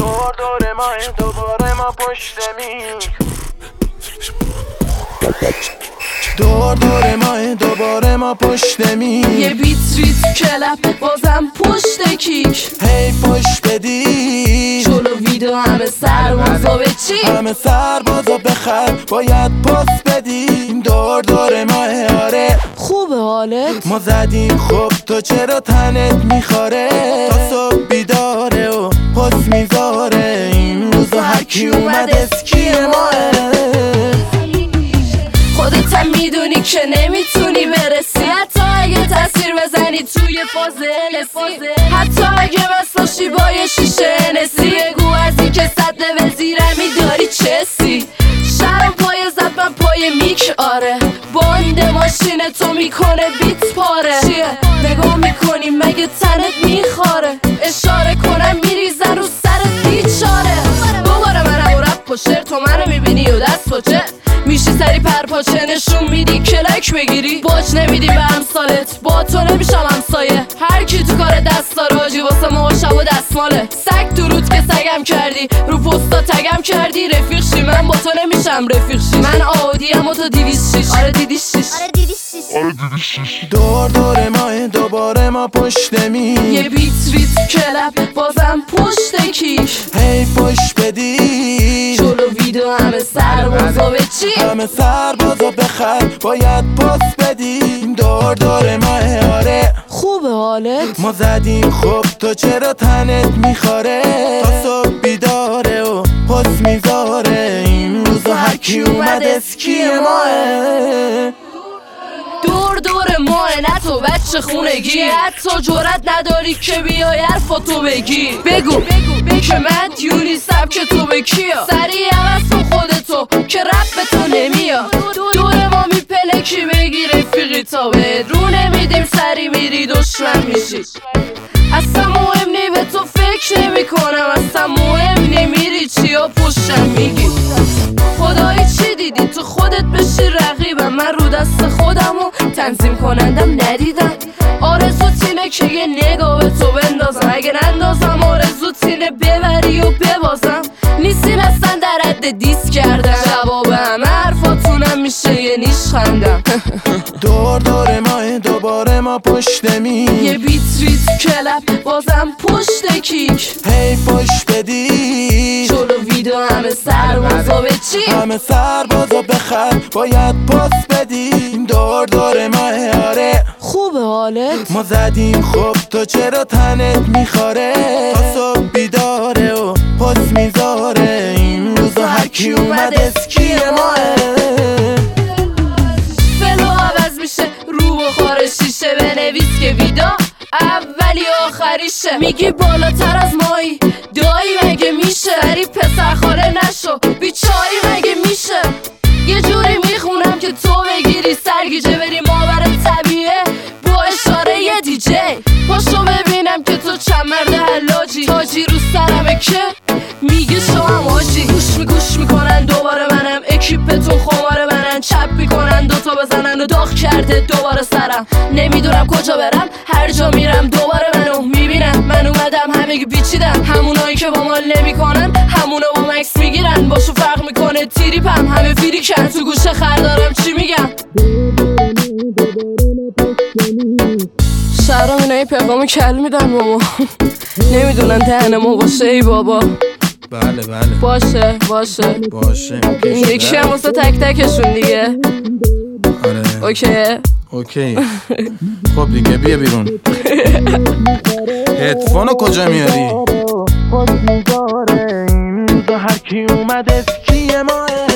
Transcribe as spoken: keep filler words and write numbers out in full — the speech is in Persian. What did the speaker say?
دور دور ما دوباره ما پشت میک دور دور ما دوباره ما پشت میک یه بیت ریت کلپ بازم پشت کیک هی پشت بدی جلو ویدو همه سربازا به چی؟ همه سربازا بخر باید پست بدیم دور دور ما آره خوبه حالت؟ ما زدیم خب تو چرا تنت میخواره تا صبح بیداره و پست میذاره این روزا هرکی اومد اسکی ماه خودت هم میدونی که نمیتونی برسی حتی اگه تاثیر بزنی توی فاز نسی حتی اگه مسلاشی با یه شیشه نسی گو از این که صد لول زیرمی داری چسی شرم پای زد من پای میک آره باند ماشین تو میکنه بیت پاره چیه؟ نگاه میکنی مگه تنت میخاره اشاره کنم میریزن رو سرت بیچاره دوباره من او رپ پشتر تو منو میبینی و دست پاچه میشی سری پرپاچه نشون میدی کلک بگیری باج نمیدی به همسالت با تو نمیشم همسایه هر کی تو کار دست داره آجی واسه ما شب و دستماله سگ درود که سگم کردی رو پستا تگم کردی رفیق شی من با تو نمیشم رفیق شی من آودیم و تو دیویز شیش آره دیدی شیش آره دیدی شیش آره دیدی شیش دور دور ما دوباره ما پشت میک یه بیت ریت کلپ بازم پشت کیک هی پشت بدی جلو ویدو همه سربازا به چی؟ همه سربازا بخر باید پست بدیم دور دور ما آره خوبه حالت؟ ما زدیم خب تو چرا تنت میخواره تا صبح بیداره و پست میذاره این روزا هرکی اومد اسکی ماه دور دور ماه نه تو بچه خونگی حتی جرات نداری که بیای حرفاتو بگی بگو بگو که من دیونی سبک تو به کیا سریع عوض کن خودتو که رپ به تو نمیاد دور ما میپلکی بگی رفیقی تا به رو نمیدیم سری میری دشمن میشی اصلا مهم نی به تو فکر نمی کنم اصلا مهم نمیری چیا پشتم میگی خدایی چی دیدی تو خودت بشی رقیبم من رو دست خودمو تنظیم کنندم ندیدم آرزوت اینه که یه نگاه به تو بندازم اگه نندازم آرزوت اینه ببری و ببازم نیستیم اصلا در حد دیس کردم جواب همه حرفاتونم میشه یه نیش خندم دور دور ما دوباره ما پشت میک یه بیت ریت کلپ بازم پشت کیک هی پشت بدی جلو ویدو همه سربازا به چی؟ همه سربازا بخر باید پست بدیم دور دور ما آره خوبه حالت؟ ما زدیم خب تو چرا تنت میخواره تا صبح بیداره و پست میذاره این روزا هرکی اومد اسکی ماه فلو عوض میشه رو بخار شیشه بنویس که ویدا اولی آخریشه میگی بالاتر از مایی دایی مگه میشه هری پسر خاله نشو بیچاری مگه میشه یه جوری میخونم که تو بگیری سرگیجه بری ماور طبیعه با اشاره یه دیجی پاشو ببینم که تو چند مرد حلاجی تاجی رو سرمه که میگه شما آجی گوش می گوش میکنن دوباره منم اکیپتون خمار منن چپ میکنن دوتا بزنن و داغ کرده دوباره سرم نمیدونم کجا برم هر جا میرم دوباره منو میبینم من اومدم همه پیچیدم همونایی که با مال نمیکنن همونو با مکس میگیرن باشو فرق میکنه تیریپم همه فیریکن تو گوشه خردارم چی میگم شهرام اینایی پیغام کل میدن ماما نمیدونن دهن ما باشه ای بابا بله بله باشه باشه باشه این یکی هم واسه تک تکشون دیگه آره اوکی اوکی خب دیگه بیا بیرون هدفونو کجا میاری؟ هرکی اومد اسکی ماه